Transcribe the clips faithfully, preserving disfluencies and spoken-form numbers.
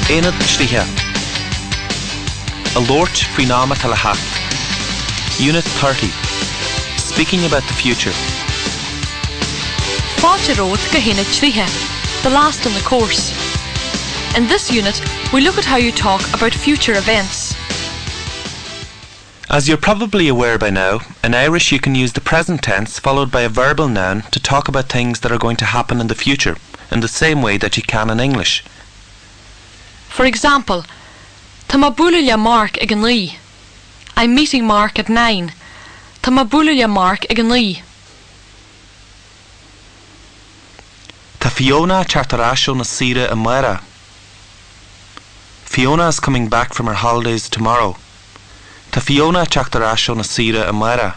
Éanad Slíthe. A Lort Frinama Talahat. Unit thirty. Speaking about the future. Fáte Ród go Héanad Slíthe, the last in the course. In this unit, we look at how you talk about future events. As you're probably aware by now, in Irish you can use the present tense followed by a verbal noun to talk about things that are going to happen in the future, in the same way that you can in English. For example, Tá má bualadh Mark ag an rí. I'm meeting Mark at nine. Tá má bualadh Mark ag an rí. Tá Fiona chartarasio na sira amara. Fiona is coming back from her holidays tomorrow. Tá Fiona chartarasio na sira amara.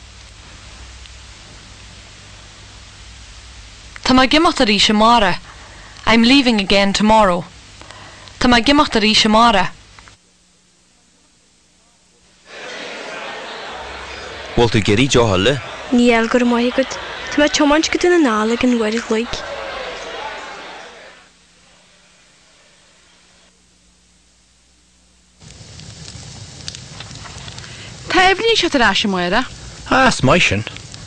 Tá má gimacht a rí mara. I'm leaving again tomorrow. Tá má gimacht a rí mara. Walter Geri Jo Halle. Níl gur mai good. Tá má chomant go na nála gan wair like. Tá Evelyn Chatarasha Moira. Ah, smaishin.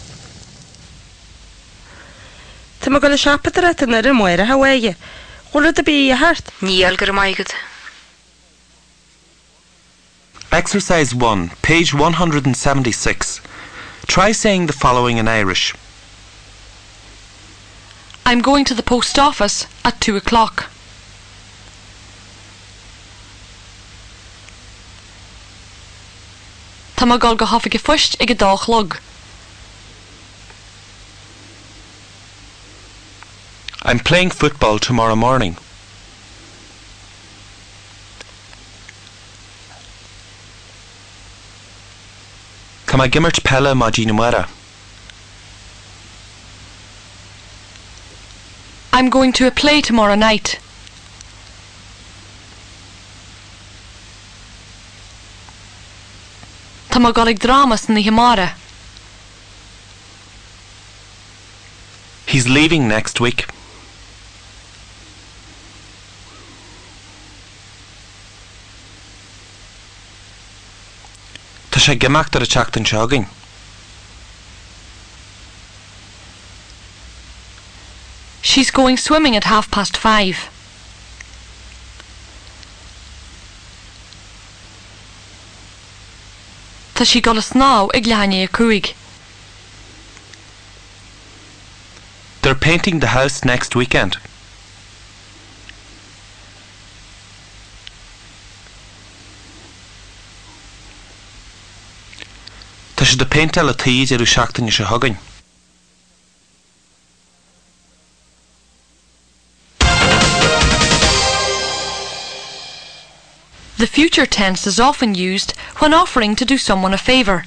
Tá má go le seapatara tan ar Moira hawaige. Chula da bí a hart. Níl gur mai good. Exercise one, page one hundred seventy-six. Try saying the following in Irish. I'm going to the post office at two o'clock. Tá má gol go hofaige fuist ag a dách lug. I'm playing football tomorrow morning. Tá má gimmert pella má Gina Mara. I'm going to a play tomorrow night. Tá má gol ag dramas na himara. He's leaving next week. Tá sé gemacht ar a teachtain seogainn. She's going swimming at half past five. Tá sí gol a snáw ag leanne a cúig. They're painting the house next weekend. Tá sé de paintel a tíid ar ús seachtain se thugainn. The future tense is often used when offering to do someone a favour.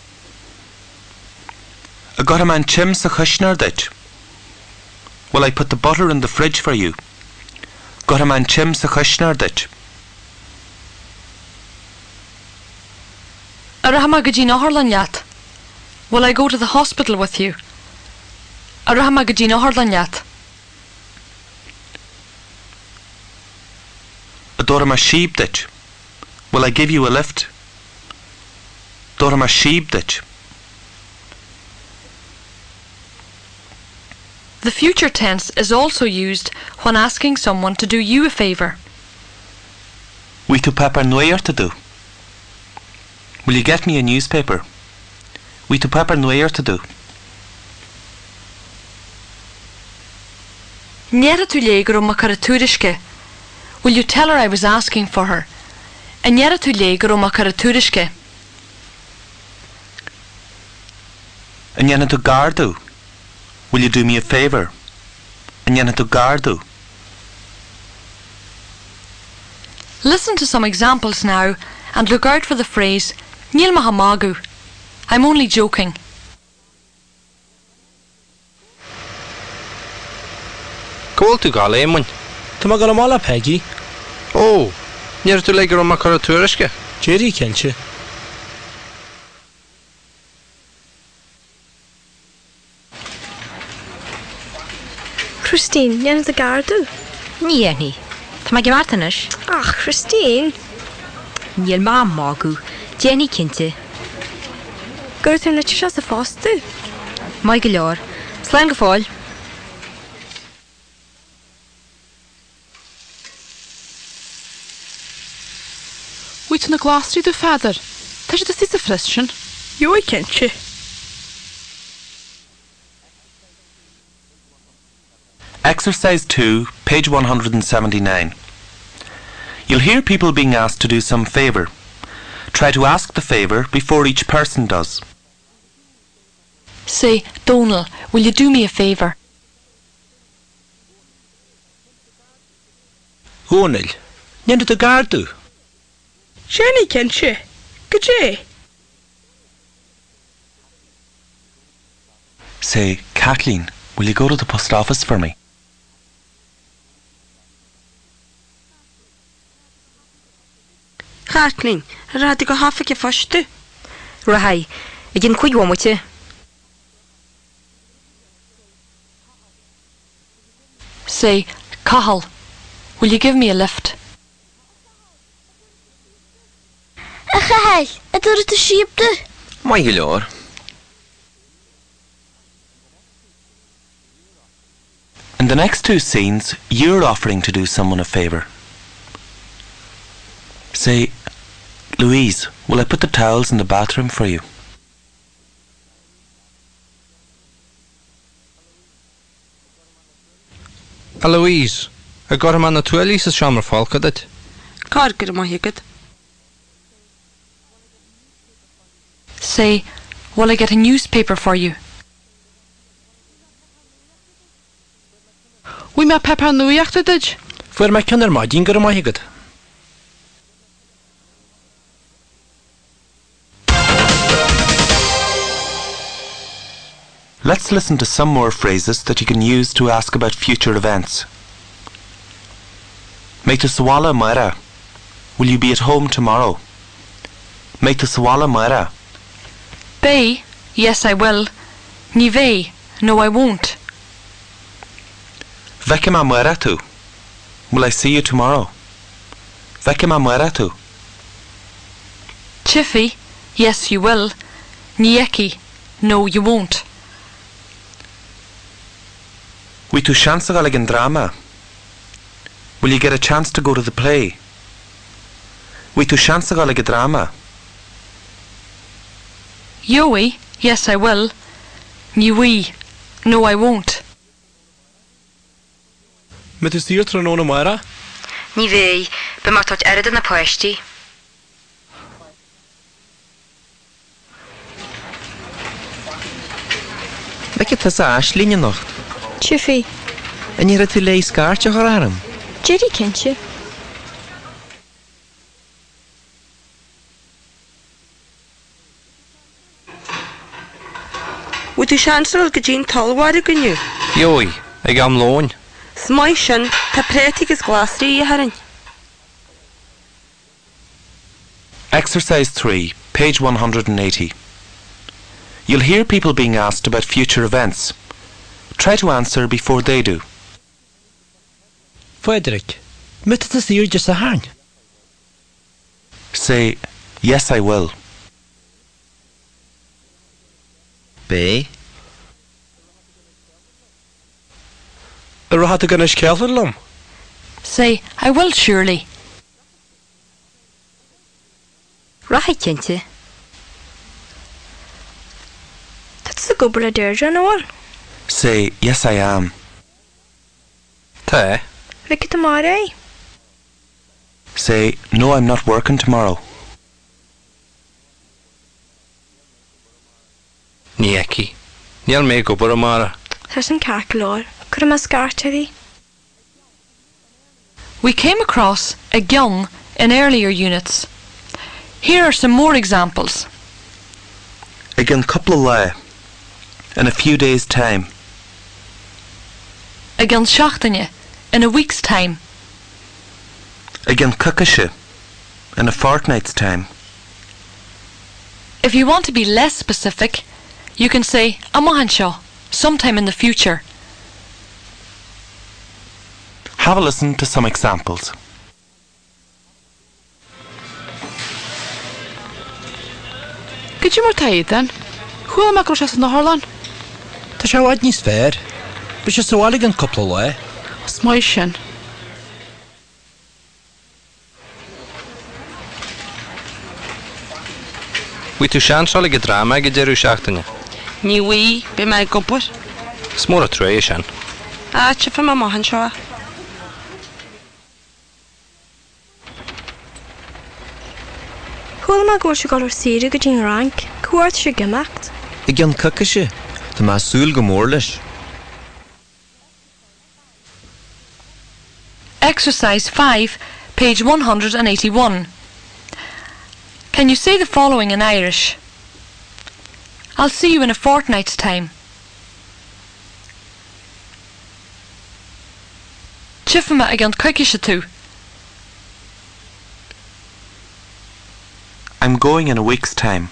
I got a man chim sa chuisnar dit. Will I put the butter in the fridge for you? Got a man chim sa chuisnar dit. Arahama gaji noharlan yat. Will I go to the hospital with you? Arahama gaji noharlan yat. Adorama sheep dit. Will I give you a lift? Dorama sheep dit. The future tense is also used when asking someone to do you a favour. We to pepper noyer to do. Will you get me a newspaper? We to pepper noyer to do. Niera tu legro makaraturiske. Will you tell her I was asking for her? And niera tu legro makaraturiske. And yana to gardu. Will you do me a favour? And yana to gardu. Listen to some examples now and look out for the phrase Níl mahamagu. I'm only joking. Call to Galemon. Tá má go mala Peggy. Oh, níor tú legur ma caraturisce. Jerry kense. Christine, nén a gardu? Níani. Tá mai gyfartanis? Ach, Christine. Níl má mágu. Jenny cinnte. Gur tú na tíos a fástu? Mai go leor. Slán go fáil. Wyt na glastri dw fadr. Ta si dy sydd y ffristion? Jo, I kent you. Exercise two, page one hundred seventy-nine. You'll hear people being asked to do some favour. Try to ask the favour before each person does. Say, Donal, will you do me a favour? Húnil. Nian dy gardu. Jenny kent you. Good day. Say, Kathleen, will you go to the post office for me? Kathleen, rhaid I go haffa ge fástu. Rahai. I gyn cwyd wam wyt Say, Cathal, will you give me a lift? A chael, a dŵr dy siabdu. Mai go leor. In the next two scenes, you're offering to do someone a favour. Say, Louise, will I put the towels in the bathroom for you? Eloise, I got him on the twelve sa siamar fálca dit. Car gyda mo higad. Say, will I get a newspaper for you? Wy ma pepper nwyach dy dyd? Fuair mai cynnar mai dín gur mai higad. Let's listen to some more phrases that you can use to ask about future events. Make the sawala maira. Will you be at home tomorrow? Make the sawala maira. Bay, yes I will. Ni ve, no I won't. Vekima maira tu. Will I see you tomorrow? Vekima maira tu. Chiffy, yes you will. Nieki, no you won't. We tu chansagal in drama. Will you get a chance to go to the play? We tu chansagal in drama. Yoey, yes I will. Ni we, no I won't. Met is hier tro na mara? Ní bhé, be mar tot erad na poisty. Vecchio tasa Ashley nacht. Chiffy. En je rit lei skaartje hararm. Jerry kent you. Wyt ti siansol gydyn tolwad y gynnu? Joi, ik am loon. Smai sin, ta pretig is glasri I harin. Exercise three, page one hundred eighty. You'll hear people being asked about future events. Try to answer before they do. Frederick, met is hier just a hang. Say, yes I will. B. Er had ik een schelverlom. Say, I will surely. Rahai cinnte. That's the good of Deirdre no one. Say, yes I am. Ta. Vicky tomorrow. Say, no I'm not working tomorrow. Nieki. Niel me go buramara. There's an calculor. Could I mascar to thee? We came across a gyun in earlier units. Here are some more examples. Again couple of lay. In a few days' time. A gyun shachtanye in a week's time. Again kukashe. In a fortnight's time. If you want to be less specific, you can say amahanshaw, sometime in the future. Have a listen to some examples. Gyd yw mor taid then? Chwyl yma gros na Harlan? Tá sé bhaid níos fér. Bhí sé sálaigh an cúpla le. Smois sin. Bhí tú seansol ag drama ag deirú seachtaine. Ní wi, be mai gopur. Smór a tréis sin. A chifa ma mohan seo. Chwyl ma gwrs i golwr siri gydyn rank. Cwart si gymacht. I gan cacashe, tá má súil go mór leis. Exercise five, page one hundred eighty-one. Can you say the following in Irish? I'll see you in a fortnight's time. Chifama ag an cookish tú. I'm going in a week's time.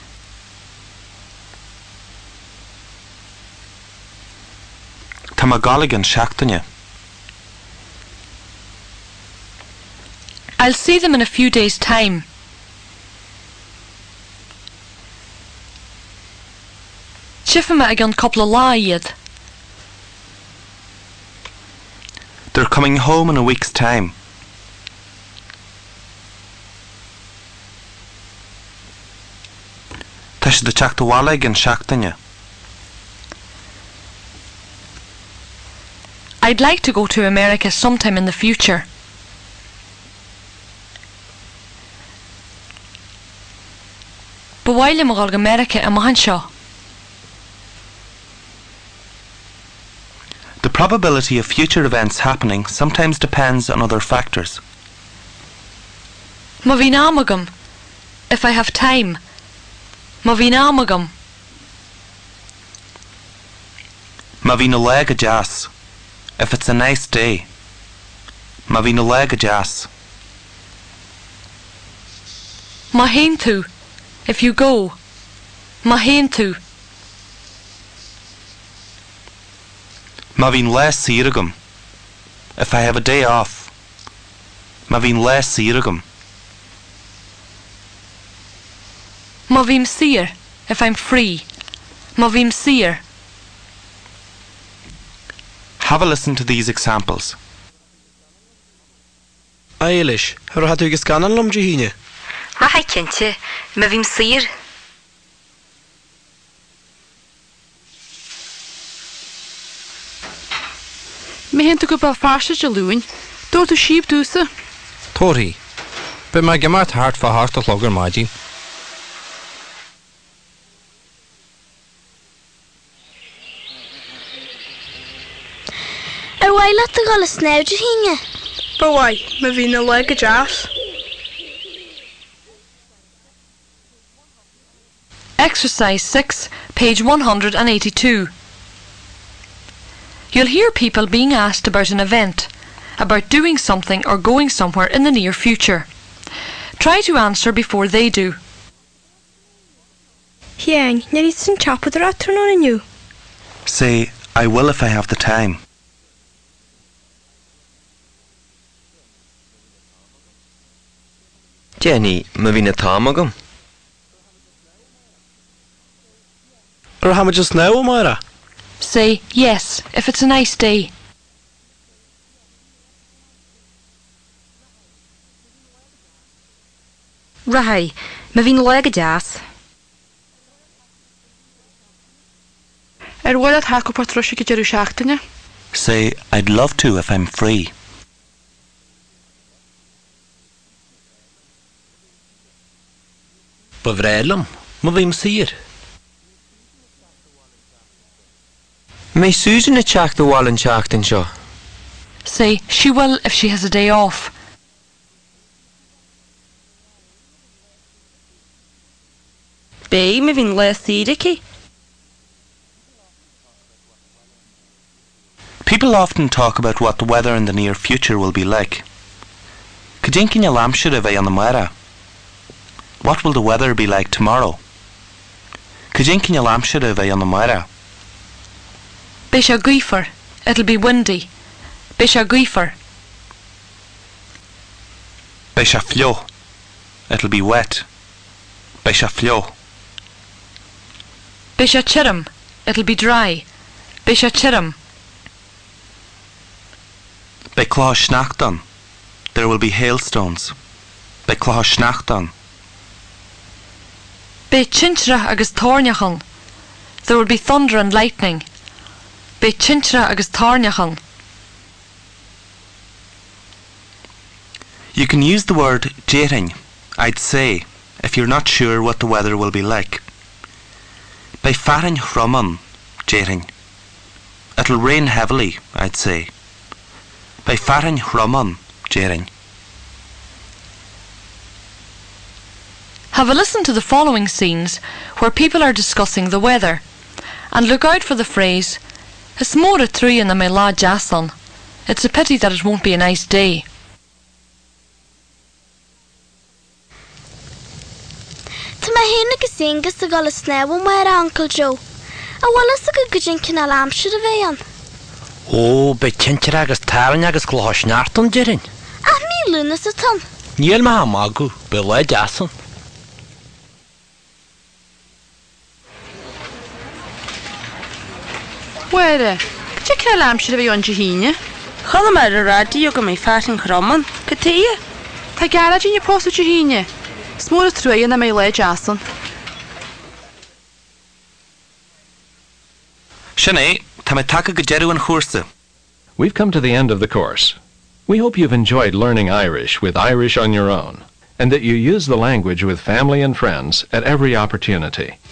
Tá má galig an seachtaine. I'll see them in a few days' time. Chifama ag an couple of lá iad. They're coming home in a week's time. Tá sé de teachtahála ag an seachtaine. I'd like to go to America sometime in the future. Bhhaile mo gáil go America a mahan seo. The probability of future events happening sometimes depends on other factors. Ma bhí námagam, if I have time. Ma bhí námagam. Ma bhí na le go deas, if it's a nice day. Ma bhí na le go deas. Ma hain tú, if you go. Ma hain tú. Ma bhín le síragam, if I have a day off. Ma bhín le síragam. Ma bhím sir, if I'm free. Ma bhím sir. Have a listen to these examples. Eilish, ar hat tú gus ganan lom de híine. Rahai cinnte, ma bhím sir. Mi hen tú go bel farsa de lúin. Dúir tú síb dúsa. Tóirí. Be mai gemart hart fa hart a logger maidí. Ar waile a gáil a snáidir híine. Bhai, ma bhí na le go deas. Exercise six, page one hundred eighty-two. You'll hear people being asked about an event, about doing something or going somewhere in the near future. Try to answer before they do. Hiang, na ní san chapad ar atran on aniu. Say, I will if I have the time. Jenny, ma bhí na támagam. Ar ha just now, Myra? Say yes if it's a nice day. Rahai, ma bhín le go deas. Ar bhil a thaco patrúisi go deirú seachtaine. Say, I'd love to if I'm free. Ba bhrélam, ma bhím sir. May Susan a teach the wall and seachtain seo. Say she will if she has a day off. Bé, ma bhín le sírici. People often talk about what the weather in the near future will be like. Cajinkin ya lamshir a on the mara. What will the weather be like tomorrow? Cajinkin ya lamshir a on the mara. Bisha Guifer, it'll be windy. Bisha Guifer. Bisha flio. It'll be wet. Bisha flio. Bisha chirim. It'll be dry. Bisha chirim. Bei clá snachtan. There will be hailstones. Bei clá snachtan. Be chintra agus tarniachan. There will be thunder and lightning. Be chintra agus tarniachan. You can use the word jéting, I'd say, if you're not sure what the weather will be like. Bei farin chroman, jéting. It'll rain heavily, I'd say. Bei farin chroman, jéting. Have a listen to the following scenes where people are discussing the weather, and look out for the phrase Is mór a tree in the me lá jason. It's a pity that it won't be a nice day. Tá má héna go singus a gal snew mar Uncle Joe. A wala sa go gujin kin alam should have an. Ó, be cintra agus tarn agus clá snachtan jerin. Ah mi luna sa tan. Níl ma magu, be le jason. Where? Could you kill lamb should have on jahine? Chola mar a radio go mé fatin chroman. Katia? Ta garage in your post with jahine. Small three and I may lay Jason. Sinead, tá mé take go jeru an chóirsa. We've come to the end of the course. We hope you've enjoyed learning Irish with Irish on Your Own, and that you use the language with family and friends at every opportunity.